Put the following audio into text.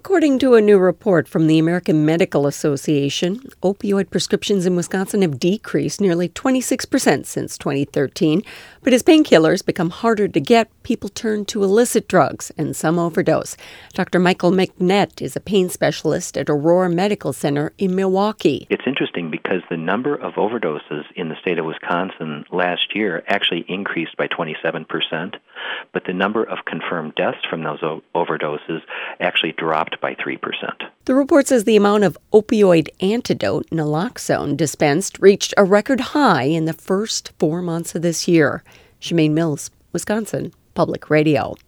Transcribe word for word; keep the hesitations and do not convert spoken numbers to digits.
According to a new report from the American Medical Association, opioid prescriptions in Wisconsin have decreased nearly twenty-six percent since twenty thirteen. But as painkillers become harder to get, people turn to illicit drugs and some overdose. Doctor Michael McNett is a pain specialist at Aurora Medical Center in Milwaukee. It's interesting because the number of overdoses in the state of Wisconsin last year actually increased by twenty-seven percent, but the number of confirmed deaths from those o- overdoses actually dropped by three percent. The report says the amount of opioid antidote, naloxone, dispensed reached a record high in the first four months of this year. Shemaine Mills, Wisconsin Public Radio.